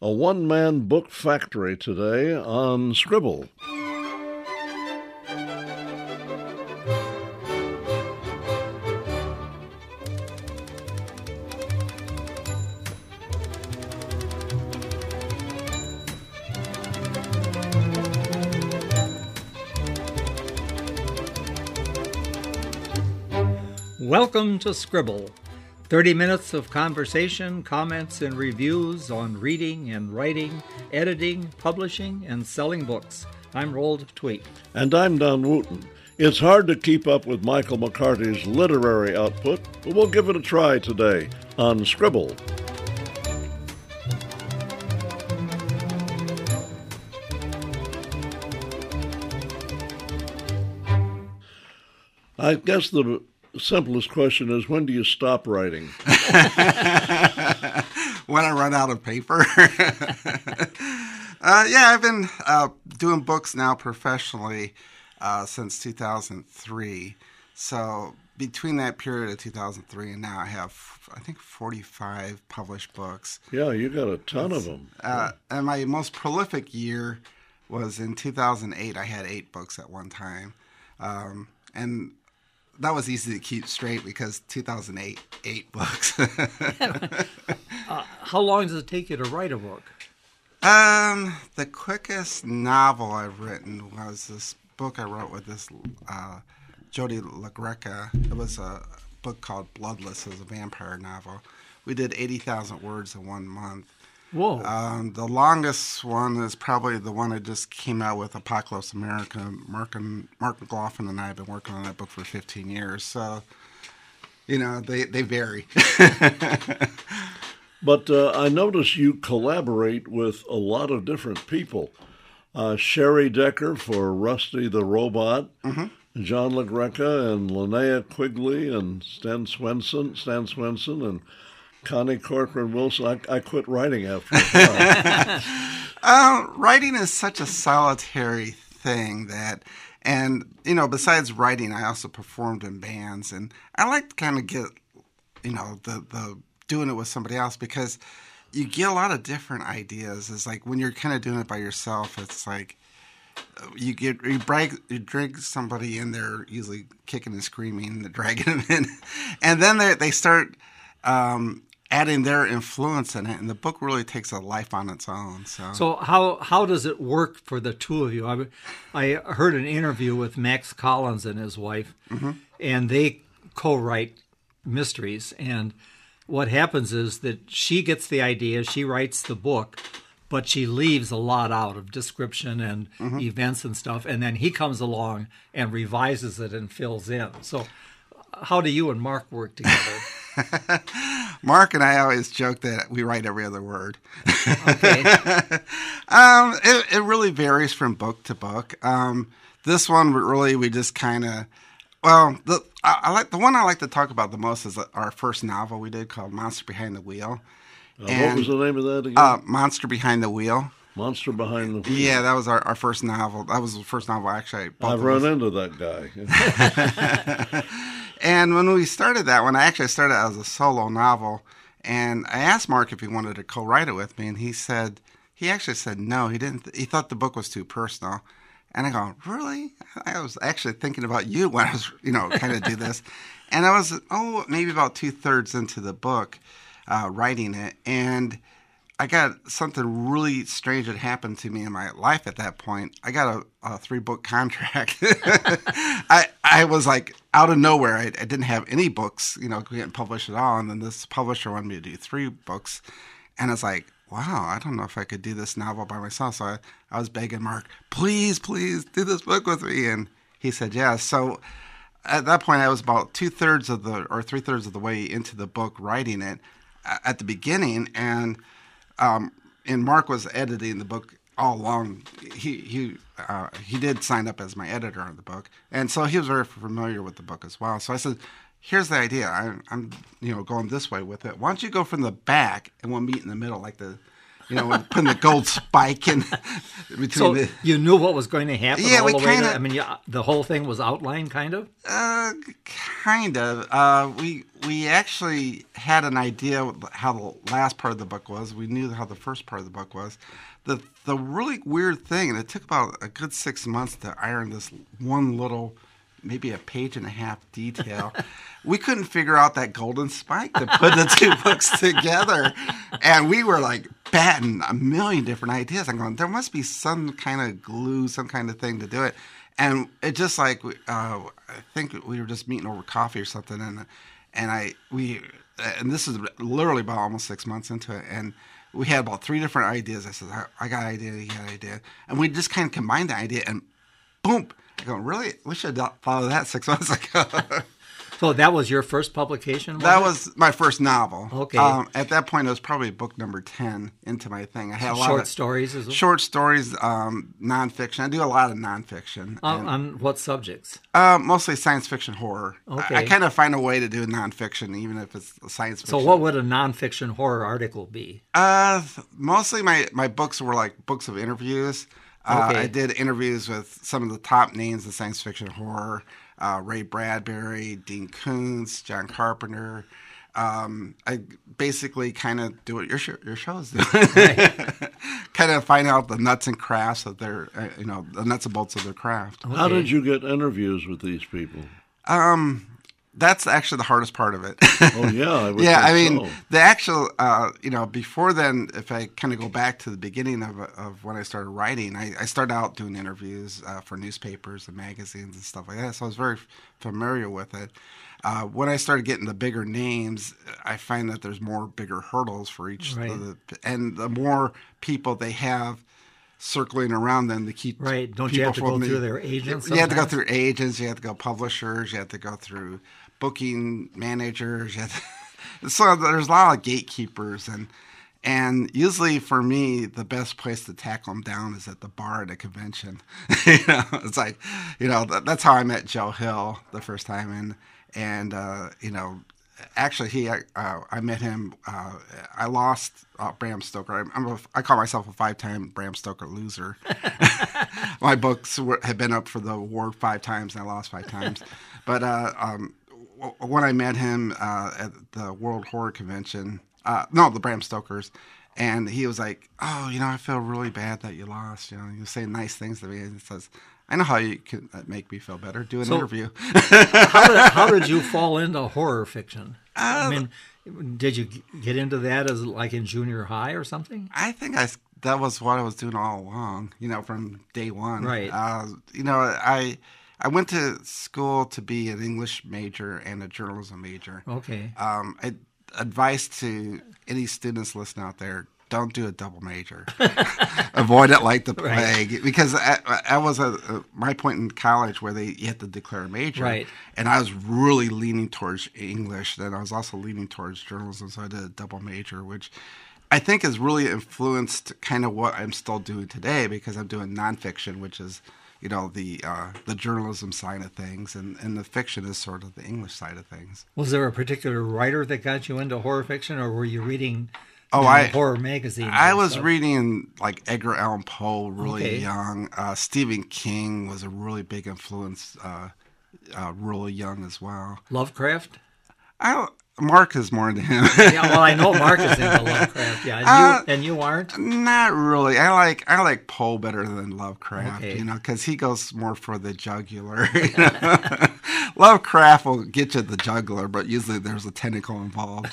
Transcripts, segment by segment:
a one-man book factory today on Scribble. Welcome to Scribble, 30 minutes of conversation, comments, and reviews on reading and writing, editing, publishing, and selling books. I'm Roald Tweet. And I'm Don Wooten. It's hard to keep up with Michael McCarty's literary output, but we'll give it a try today on Scribble. I guess the simplest question is, when do you stop writing? When I run out of paper. I've been doing books now professionally since 2003. So between that period of 2003 and now, I have, I think, 45 published books. Yeah, you got a ton of them. And my most prolific year was in 2008. I had 8 books at one time. And that was easy to keep straight because 2008, 8 books. How long does it take you to write a book? The quickest novel I've written was this book I wrote with this Jody LaGreca. It was a book called Bloodless. It was a vampire novel. We did 80,000 words in 1 month. Whoa. The longest one is probably the one I just came out with, Apocalypse America. Mark McLaughlin and I have been working on that book for 15 years. So, they vary. But I notice you collaborate with a lot of different people. Sherry Decker for Rusty the Robot, John LaGreca and Linnea Quigley and Stan Swenson and Connie Corcoran Wilson. I quit writing after a while. Writing is such a solitary thing besides writing, I also performed in bands, and I like to kind of get, the doing it with somebody else, because you get a lot of different ideas. It's like when you're kind of doing it by yourself, it's like you drag somebody in there, usually kicking and screaming, dragging them in, and then they start adding their influence in it, and the book really takes a life on its own. So how does it work for the two of you? I heard an interview with Max Collins and his wife, and they co-write mysteries, and what happens is that she gets the idea, she writes the book, but she leaves a lot out of description and events and stuff, and then he comes along and revises it and fills in. So how do you and Mark work together? Mark and I always joke that we write every other word. Okay. It really varies from book to book. This one, really, we just kind of... Well, the one I like to talk about the most is our first novel we did called Monster Behind the Wheel. What was the name of that again? Monster Behind the Wheel. Monster Behind the Wheel. Yeah, that was our first novel. That was the first novel actually. I've run into that guy. And when we started that one, I actually started as a solo novel, and I asked Mark if he wanted to co-write it with me, and he actually said no. He didn't. He thought the book was too personal. And I go, really? I was actually thinking about you when I was, kind of do this. And I was, maybe about 2/3 into the book, writing it. And I got something really strange that happened to me in my life at that point. I got a 3-book contract. I was like out of nowhere. I didn't have any books, getting published at all. And then this publisher wanted me to do 3 books. And it's like, wow, I don't know if I could do this novel by myself. So I was begging Mark, please do this book with me. And he said yes. So at that point, I was about 2/3 or 3/3 of the way into the book, writing it at the beginning. And Mark was editing the book all along. He did sign up as my editor on the book. And so he was very familiar with the book as well. So I said, here's the idea. I'm going this way with it. Why don't you go from the back and we'll meet in the middle, like the with putting the gold spike in between So the. you knew what was going to happen Yeah, all we the way kinda- to, I mean, the whole thing was outlined, kind of? Kind of. We actually had an idea how the last part of the book was. We knew how the first part of the book was. The really weird thing, and it took about a good 6 months to iron this one little, maybe a page and a half detail. We couldn't figure out that golden spike to put the two books together. And we were like batting a million different ideas. I'm going, there must be some kind of glue, some kind of thing to do it. And it just like, I think we were just meeting over coffee or something. And this is literally about almost 6 months into it. And we had about 3 different ideas. I said, I got an idea, he got an idea. And we just kind of combined the idea and boom. I go, really? We should have thought of that 6 months ago. So that was your first publication? That was my first novel. Okay. At that point, it was probably book number 10 into my thing. I had a lot Short of stories as well? short stories, nonfiction. I do a lot of nonfiction. On what subjects? Mostly science fiction horror. Okay. I kind of find a way to do nonfiction, even if it's science fiction. So what would a nonfiction horror article be? Mostly my books were like books of interviews. Okay. I did interviews with some of the top names in science fiction horror. Ray Bradbury, Dean Koontz, John Carpenter. I basically kind of do what your shows do. Kind of find out the nuts and crafts of their, the nuts and bolts of their craft. How did you get interviews with these people? That's actually the hardest part of it. Oh, yeah. I would Yeah, think I mean, so. the actual, before then, if I kind of go back to the beginning of when I started writing, I started out doing interviews for newspapers and magazines and stuff like that, so I was very familiar with it. When I started getting the bigger names, I find that there's more bigger hurdles for each, Right. and the more people they have circling around them to keep Right. Don't you people have to go from through their agents? You have to go sometimes? through agents, you have to go publishers, you have to go through booking managers. So there's a lot of gatekeepers, and usually for me, the best place to tackle them down is at the bar at a convention. It's like, that's how I met Joe Hill the first time, and actually I met him. I lost Bram Stoker. I call myself a 5-time Bram Stoker loser. My books have been up for the award 5 times, and I lost 5 times. But when I met him at the World Horror Convention, the Bram Stokers, and he was like, "Oh, I feel really bad that you lost. He was saying nice things to me." And he says, "I know how you can make me feel better. Do an interview." How did you fall into horror fiction? I mean, did you get into that as like in junior high or something? I think that was what I was doing all along, from day one. Right. I went to school to be an English major and a journalism major. Okay. Advice to any students listening out there: don't do a double major. Avoid it like the plague. Right. Because I was at my point in college where you had to declare a major. Right. And I was really leaning towards English. Then I was also leaning towards journalism, so I did a double major, which I think has really influenced kind of what I'm still doing today, because I'm doing nonfiction, which is, the journalism side of things, and the fiction is sort of the English side of things. Was there a particular writer that got you into horror fiction, or were you reading horror magazines? I was reading like Edgar Allan Poe really young. Stephen King was a really big influence, really young as well. Lovecraft? Mark is more into him. Yeah, well, I know Mark is into Lovecraft. Yeah, and you aren't? Not really. I like Poe better than Lovecraft. Okay. Because he goes more for the jugular. Lovecraft will get you the jugular, but usually there's a tentacle involved.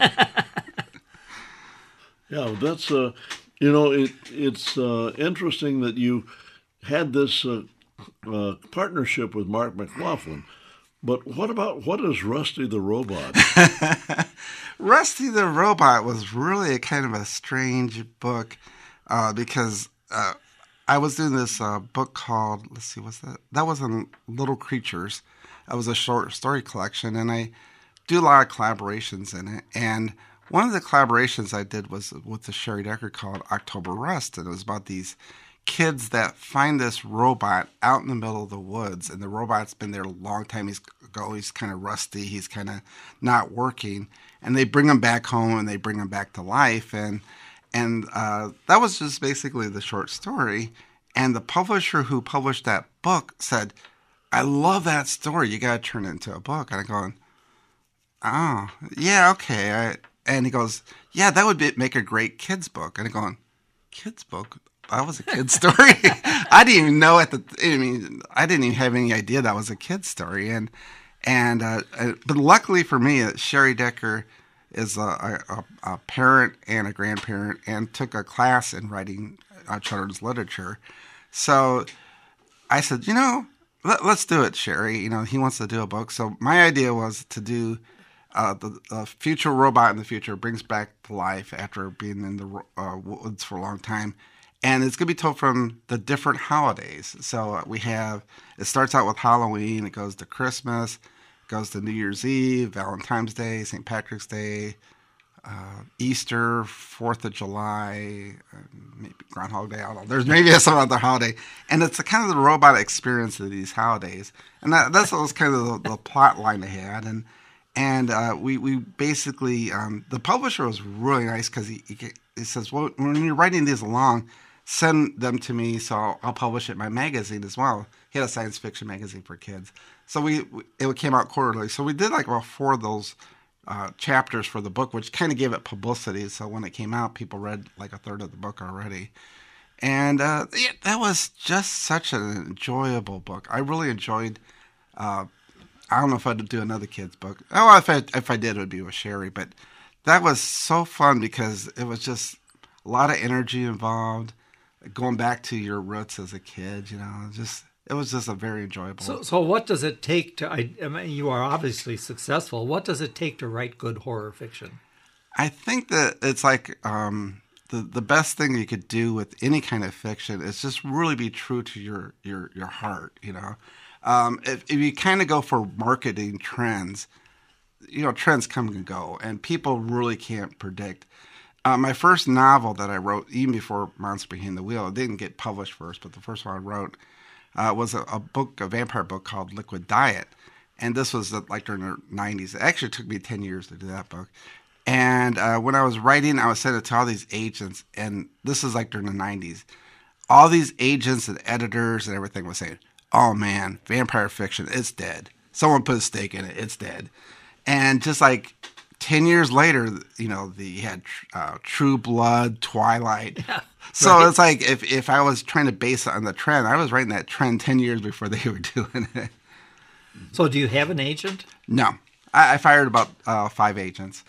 Yeah, that's it's interesting that you had this partnership with Mark McLaughlin. But what is Rusty the Robot? Rusty the Robot was really a kind of a strange book because I was doing this book called, let's see, what's that? That was in Little Creatures. That was a short story collection, and I do a lot of collaborations in it. And one of the collaborations I did was with the Sherry Decker called October Rust, and it was about these kids that find this robot out in the middle of the woods, and the robot's been there a long time. He's always kind of rusty. He's kind of not working, and they bring him back home and they bring him back to life. And And that was just basically the short story. And the publisher who published that book said, I love that story. You got to turn it into a book. And I'm going, oh, yeah, okay. And he goes, yeah, that would make a great kid's book. And I'm going, kid's book? That was a kid's story? I didn't even know I didn't even have any idea that was a kid's story. But luckily for me, Sherry Decker is a parent and a grandparent and took a class in writing children's literature. So I said, let's do it, Sherry. He wants to do a book. So my idea was to do the future robot in the future brings back to life after being in the woods for a long time. And it's going to be told from the different holidays. So it starts out with Halloween, it goes to Christmas, it goes to New Year's Eve, Valentine's Day, St. Patrick's Day, Easter, 4th of July, maybe Groundhog Day. I don't know. There's maybe some other holiday. And it's kind of the robot experience of these holidays. And that was kind of the plot line I had. And we basically, the publisher was really nice because he says, well, when you're writing these along, send them to me so I'll publish it in my magazine as well. He had a science fiction magazine for kids. So it came out quarterly. So we did like about 4 of those chapters for the book, which kind of gave it publicity. So when it came out, people read like a third of the book already. And that was just such an enjoyable book. I really enjoyed. I don't know if I'd do another kid's book. Oh, if I did, it would be with Sherry. But that was so fun because it was just a lot of energy involved. Going back to your roots as a kid, it was just a very enjoyable. So what does it take to? I mean, you are obviously successful. What does it take to write good horror fiction? I think that it's like the best thing you could do with any kind of fiction is just really be true to your heart. If you kind of go for marketing trends, trends come and go, and people really can't predict. My first novel that I wrote, even before Monster Behind the Wheel, it didn't get published first, but the first one I wrote was a vampire book called Liquid Diet. And this was like during the 90s. It actually took me 10 years to do that book. And when I was writing, I was sent it to all these agents, and this is like during the 90s. All these agents and editors and everything was saying, oh man, vampire fiction, it's dead. Someone put a stake in it, it's dead. And just like 10 years later, you had True Blood, Twilight. Yeah, so right. It's like if I was trying to base it on the trend, I was writing that trend 10 years before they were doing it. So do you have an agent? No. I fired about 5 agents.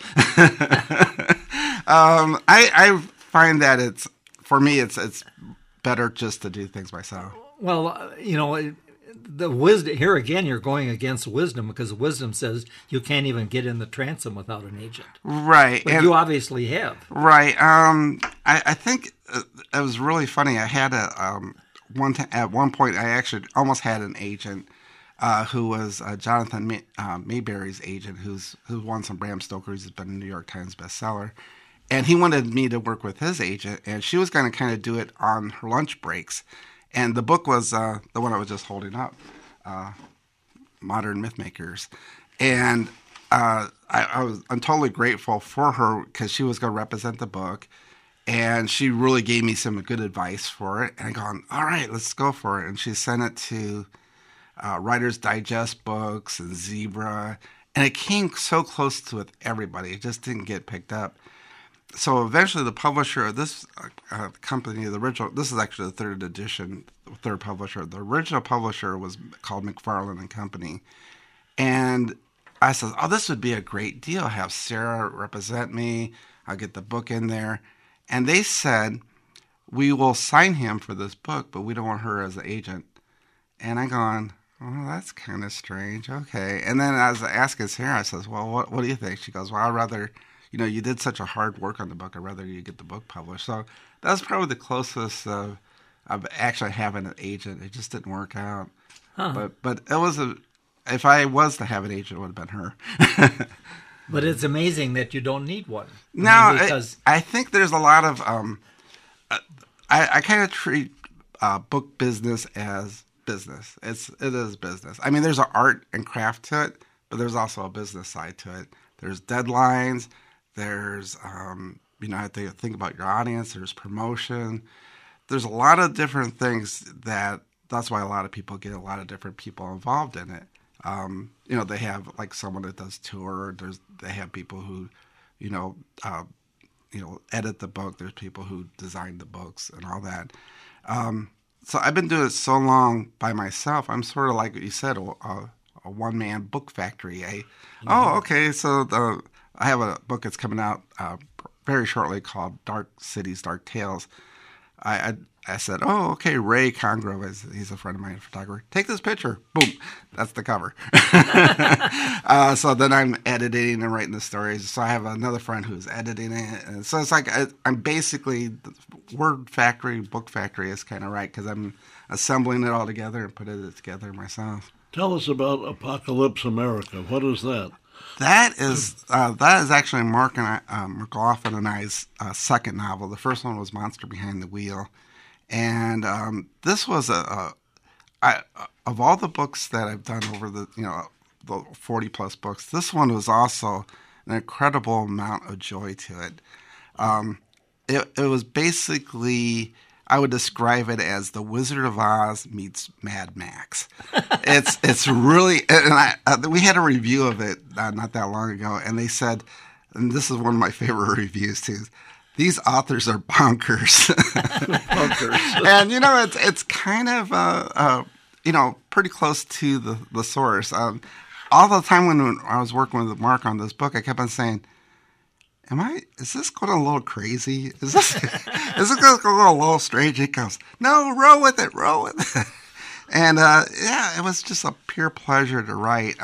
I find that for me, it's better just to do things myself. Well, the wisdom here again, you're going against wisdom because wisdom says you can't even get in the transom without an agent. Right. But you obviously have. Right. I think it was really funny. I had at one point, I actually almost had an agent who was Jonathan Mayberry's agent, who's won some Bram Stoker's, has been a New York Times bestseller. And he wanted me to work with his agent, and she was going to kind of do it on her lunch breaks. And the book was the one I was just holding up, Modern Mythmakers. And I'm totally grateful for her because she was going to represent the book. And she really gave me some good advice for it. And I go, all right, let's go for it. And she sent it to Writer's Digest books and Zebra. And it came so close to with everybody. It just didn't get picked up. So eventually the publisher of this company, this is actually the third publisher. The original publisher was called McFarlane and Company. And I said, oh, this would be a great deal. Have Sarah represent me. I'll get the book in there. And they said, we will sign him for this book, but we don't want her as an agent. And I'm going, well, that's kind of strange. Okay. And then I was asking Sarah, I says, well, what do you think? She goes, well, I'd rather... you did such a hard work on the book. I'd rather you get the book published. So that was probably the closest of actually having an agent. It just didn't work out. Huh. But it was if I was to have an agent, it would have been her. But it's amazing that you don't need one. Because I think there's a lot of I kind of treat book business as business. It is business. I mean, there's an art and craft to it, but there's also a business side to it. There's deadlines. There's, have to think about your audience. There's promotion. There's a lot of different things that's why a lot of people get a lot of different people involved in it. They have like someone that does tour. They have people who, edit the book. There's people who design the books and all that. So I've been doing it so long by myself. I'm sort of like what you said, a one-man book factory. Okay, so I have a book that's coming out very shortly called Dark Cities, Dark Tales. I said, okay, Ray Congrove, he's a friend of mine, a photographer. Take this picture. Boom. That's the cover. So then I'm editing and writing the stories. So I have another friend who's editing it. And so it's like I'm basically, the word factory, book factory is kind of right because I'm assembling it all together and putting it together myself. Tell us about Apocalypse America. What is that? That is actually Mark McLaughlin and I's second novel. The first one was Monster Behind the Wheel. And this was of all the books that I've done over the 40 plus books, this one was also an incredible amount of joy to it. It was basically, I would describe it as The Wizard of Oz meets Mad Max. It's really, and we had a review of it not that long ago, and they said, and this is one of my favorite reviews too, these authors are bonkers. Bonkers. And, it's kind of, pretty close to the source. All the time when I was working with Mark on this book, I kept on saying, is this going a little crazy? Is this going to go a little strange? He goes, no, roll with it. And, it was just a pure pleasure to write.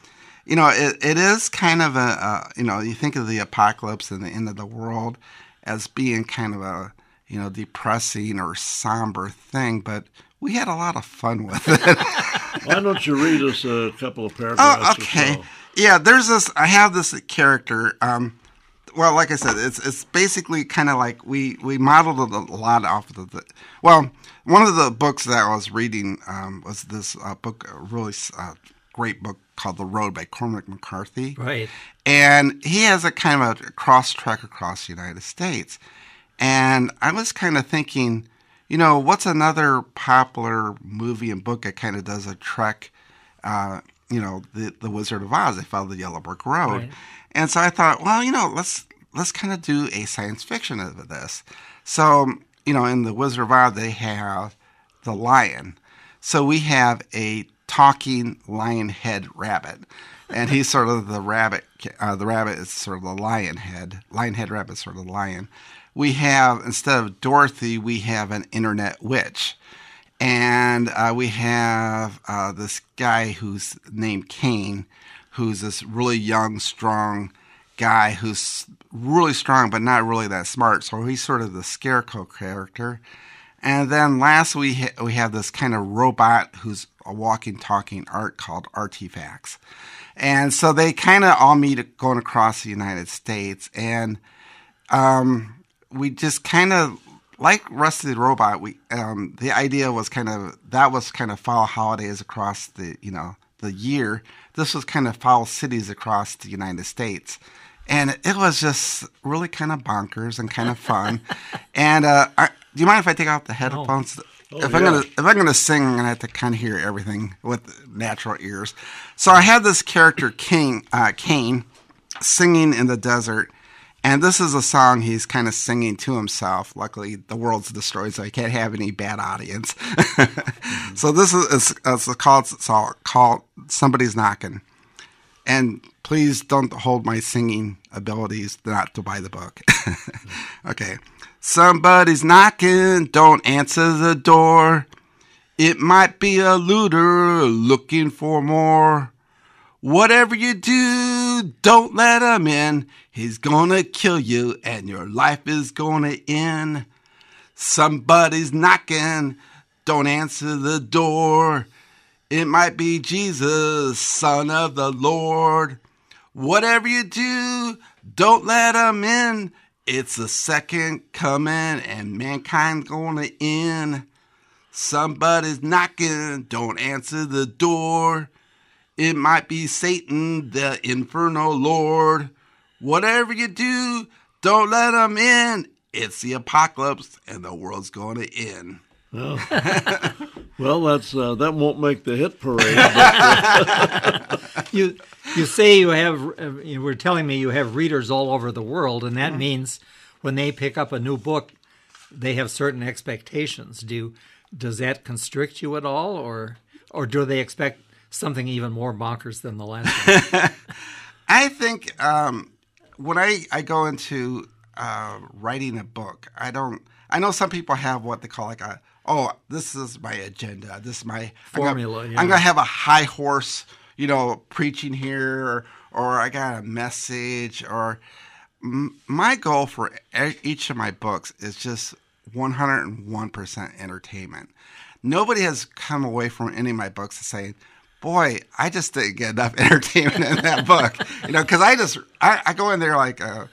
It is kind of you think of the apocalypse and the end of the world as being kind of a, depressing or somber thing, but we had a lot of fun with it. Why don't you read us a couple of paragraphs? Oh, okay. Yeah, I have this character. Well, like I said, it's basically kind of like we modeled it a lot off of one of the books that I was reading was this book, a really great book called The Road by Cormac McCarthy. Right. And he has a kind of a cross-trek across the United States. And I was kind of thinking, what's another popular movie and book that kind of does a trek, The Wizard of Oz. They follow the Yellow Brick Road. Right. And so I thought, let's kind of do a science fiction of this. So, in The Wizard of Oz, they have the lion. So we have a talking lion head rabbit. And he's sort of the rabbit. The rabbit is sort of the lion head. Lion head rabbit is sort of the lion. We have, instead of Dorothy, we have an internet witch. And we have this guy who's named Kane, who's this really young, strong guy who's really strong but not really that smart. So he's sort of the Scarecrow character. And then last we have this kind of robot who's a walking, talking art called Artifacts. And so they kind of all meet going across the United States. And we just kind of, like Rusty the Robot, the idea was kind of follow holidays across the year. This was kind of follow cities across the United States. And it was just really kind of bonkers and kind of fun. And do you mind if I take out the headphones? If I'm gonna sing, I'm gonna have to kind of hear everything with natural ears. So I had this character Kane singing in the desert, and this is a song he's kind of singing to himself. Luckily, the world's destroyed, so he can't have any bad audience. So this is called "Somebody's Knocking," and please don't hold my singing abilities not to buy the book. Okay. Somebody's knocking, don't answer the door. It might be a looter looking for more. Whatever you do, don't let him in. He's gonna kill you and your life is gonna end. Somebody's knocking, don't answer the door. It might be Jesus, Son of the Lord. Whatever you do, don't let him in. It's the second coming and mankind's gonna end. Somebody's knocking, don't answer the door. It might be Satan, the infernal lord. Whatever you do, Don't let them in. It's the apocalypse, and the world's going to end. Well, that won't make the hit parade. But, you say you have. You were telling me you have readers all over the world, and that means when they pick up a new book, they have certain expectations. Does that constrict you at all, or do they expect something even more bonkers than the last one? I think when I go into writing a book, I know some people have what they call this is my agenda. This is my formula. I'm going to have a high horse, preaching here, or I got a message, or my goal for each of my books is just 101% entertainment. Nobody has come away from any of my books saying, boy, I just didn't get enough entertainment in that book. Because I go in there like a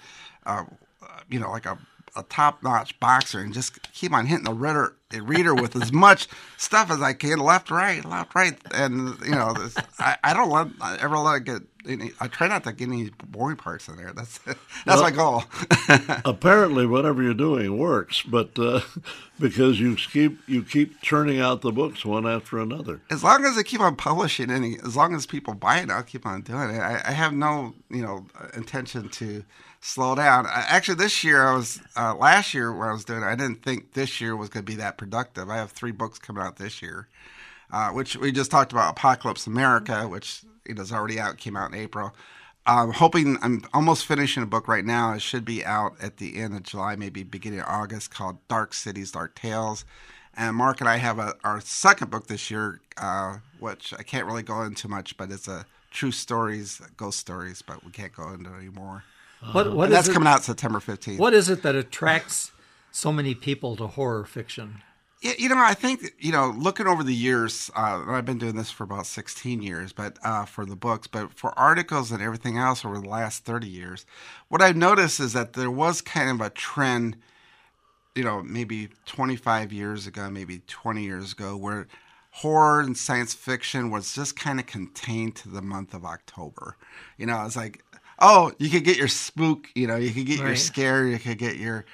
top-notch boxer and just keep on hitting the reader with as much stuff as I can, left, right. And, I don't ever let it get any, I try not to get any boring parts in there. That's my goal. Apparently, whatever you're doing works, but because you keep churning out the books one after another. As long as I keep on publishing, and as long as people buy it, I'll keep on doing it. I have no, intention to slow down. Actually, this year last year when I was doing it, I didn't think this year was going to be that productive. I have 3 books coming out this year, which we just talked about, Apocalypse America, which is already out, came out in April. I'm almost finishing a book right now. It should be out at the end of July, maybe beginning of August, called Dark Cities, Dark Tales. And Mark and I have our second book this year, which I can't really go into much, but it's a true stories, ghost stories, but we can't go into it anymore. What that's coming out September 15th. What is it that attracts so many people to horror fiction? I think, looking over the years, I've been doing this for about 16 years, but for the books, but for articles and everything else over the last 30 years, what I've noticed is that there was kind of a trend, maybe 25 years ago, maybe 20 years ago, where horror and science fiction was just kind of contained to the month of October. It's like, oh, you could get your spook, you could get your scare, you could get your,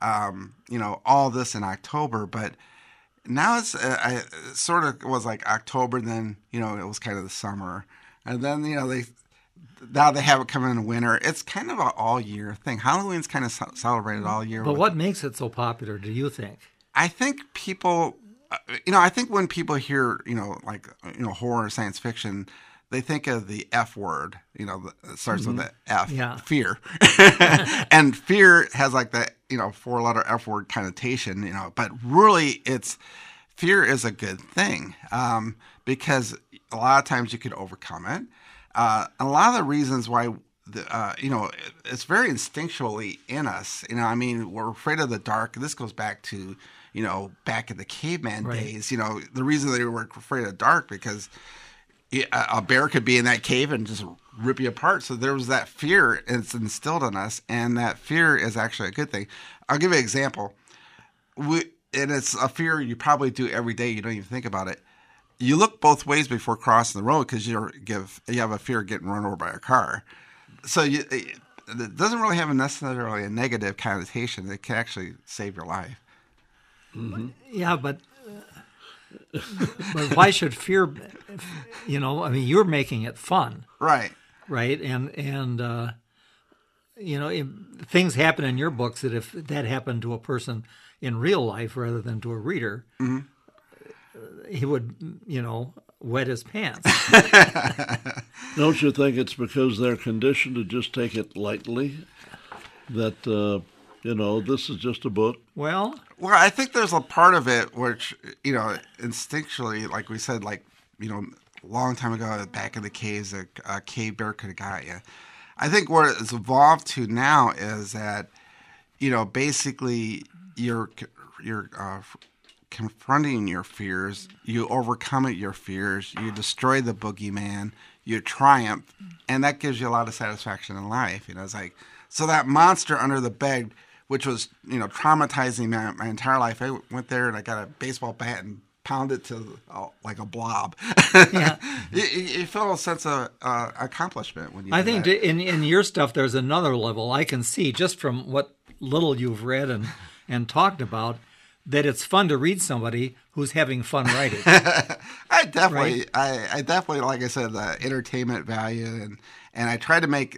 all this in October, but now it's it sort of was like October, then it was kind of the summer, and then now they have it coming in the winter. It's kind of an all year thing. Halloween's kind of celebrated all year. But what makes it so popular? Do you think? I think people, I think when people hear horror or science fiction, they think of the F word. It starts with the F, fear, and fear has like that 4-letter F word connotation. But really, fear is a good thing because a lot of times you could overcome it. A lot of the reasons why, it's very instinctually in us. We're afraid of the dark. This goes back to back in the caveman days. The reason they were afraid of the dark because a bear could be in that cave and just rip you apart. So there was that fear, and it's instilled in us, and that fear is actually a good thing. I'll give you an example. And it's a fear you probably do every day. You don't even think about it. You look both ways before crossing the road because you have a fear of getting run over by a car. So it doesn't really have necessarily a negative connotation. It can actually save your life. Mm-hmm. Yeah, but why should fear? You're making it fun, right? And things happen in your books that if that happened to a person in real life rather than to a reader, he would, wet his pants. Don't you think it's because they're conditioned to just take it lightly? That this is just a book. Well, I think there's a part of it which, instinctually, like we said, a long time ago, back in the caves, a cave bear could have got you. I think what it's evolved to now is that, basically you're confronting your fears, you overcome your fears, you destroy the boogeyman, you triumph, and that gives you a lot of satisfaction in life. It's like, so that monster under the bed, which was, traumatizing my entire life. I went there and I got a baseball bat and pound it to like a blob. Yeah. you feel a sense of accomplishment when you. I do think that. in your stuff, there's another level. I can see just from what little you've read and talked about that it's fun to read somebody who's having fun writing. I definitely, Right? I definitely, like I said, the entertainment value, and I try to make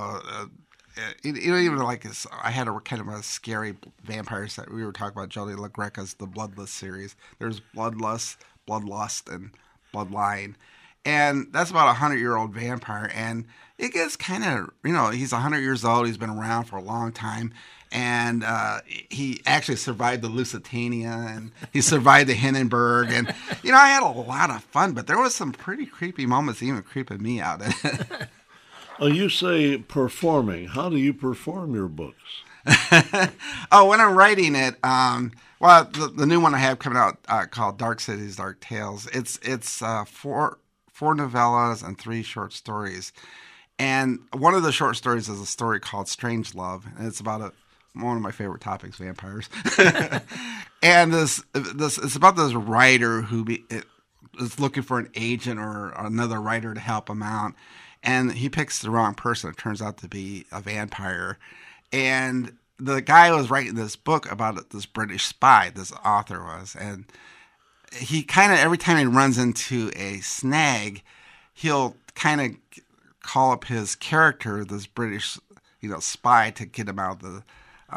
even like I had a kind of a scary vampires that we were talking about. Jody LaGreca's The Bloodlust series. There's Bloodlust, and Bloodline, and that's about 100-year-old vampire, and it gets kind of he's 100 years old. He's been around for a long time. And he actually survived the Lusitania, and he survived the Hindenburg. And, I had a lot of fun, but there was some pretty creepy moments even creeping me out. You say performing. How do you perform your books? When I'm writing it, the new one I have coming out called Dark Cities, Dark Tales. It's four novellas and 3 short stories. And one of the short stories is a story called Strange Love, and it's about one of my favorite topics, vampires. And this it's about this writer who is looking for an agent or another writer to help him out, and he picks the wrong person. It turns out to be a vampire, and the guy was writing this book about this British spy. This author was, and he kind of every time he runs into a snag, he'll kind of call up his character, this British spy, to get him out of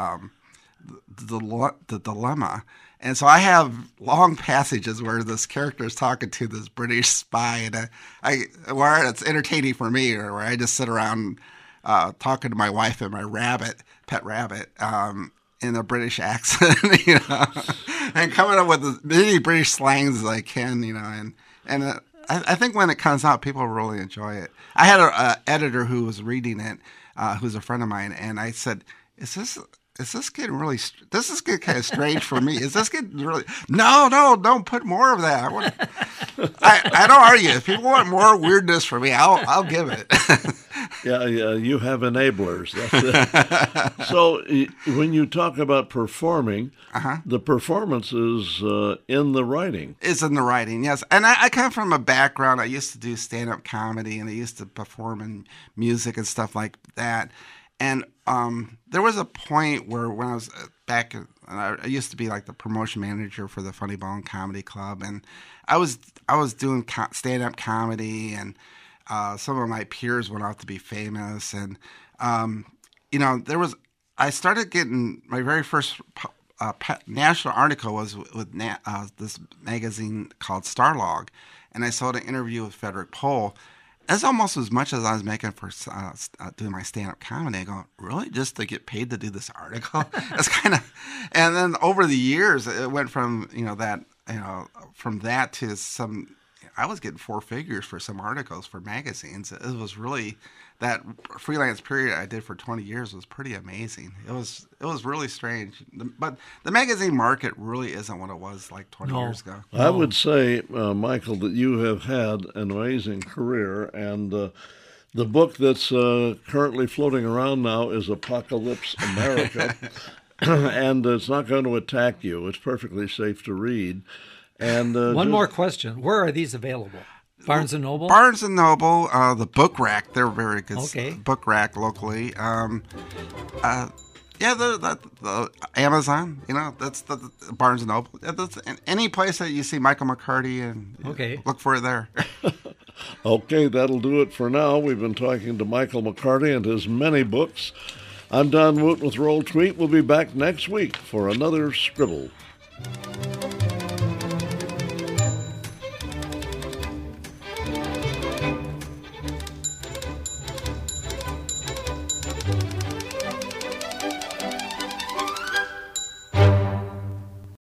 the dilemma. And so I have long passages where this character is talking to this British spy, and where it's entertaining for me, or where I just sit around talking to my wife and my pet rabbit, in a British accent, and coming up with as many British slangs as I can, and I think when it comes out, people really enjoy it. I had an editor who was reading it, who's a friend of mine, and I said, "Is this getting really? This is getting kind of strange for me. Is this getting really? No, don't put more of that. I don't argue. If people want more weirdness from me, I'll give it." Yeah, you have enablers. That's it. So when you talk about performing, the performance is in the writing. It's in the writing, yes. And I come from a background. I used to do stand-up comedy, and I used to perform in music and stuff like that. And there was a point where when I was back, I used to be like the promotion manager for the Funny Bone Comedy Club, and I was doing stand-up comedy, and some of my peers went out to be famous, and I started getting my very first national article was with this magazine called Starlog, and I saw an interview with Frederick Pohl. That's almost as much as I was making for doing my stand-up comedy. I go, really? Just to get paid to do this article? That's kind of, and then over the years, it went from from that to some. I was getting 4 figures for some articles for magazines. It was really, that freelance period I did for 20 years was pretty amazing. It was really strange. But the magazine market really isn't what it was like 20 years ago. I would say, Michael, that you have had an amazing career, and the book that's currently floating around now is Apocalypse America, and it's not going to attack you. It's perfectly safe to read. And One more question. Where are these available? Barnes & Noble? Barnes & Noble, the Book Rack, they're very good. Okay. Book Rack locally. The Amazon, that's the Barnes & Noble. That's any place that you see Michael McCarty, and look for it there. Okay, that'll do it for now. We've been talking to Michael McCarty and his many books. I'm Don Woot with Roll Tweet. We'll be back next week for another Scribble.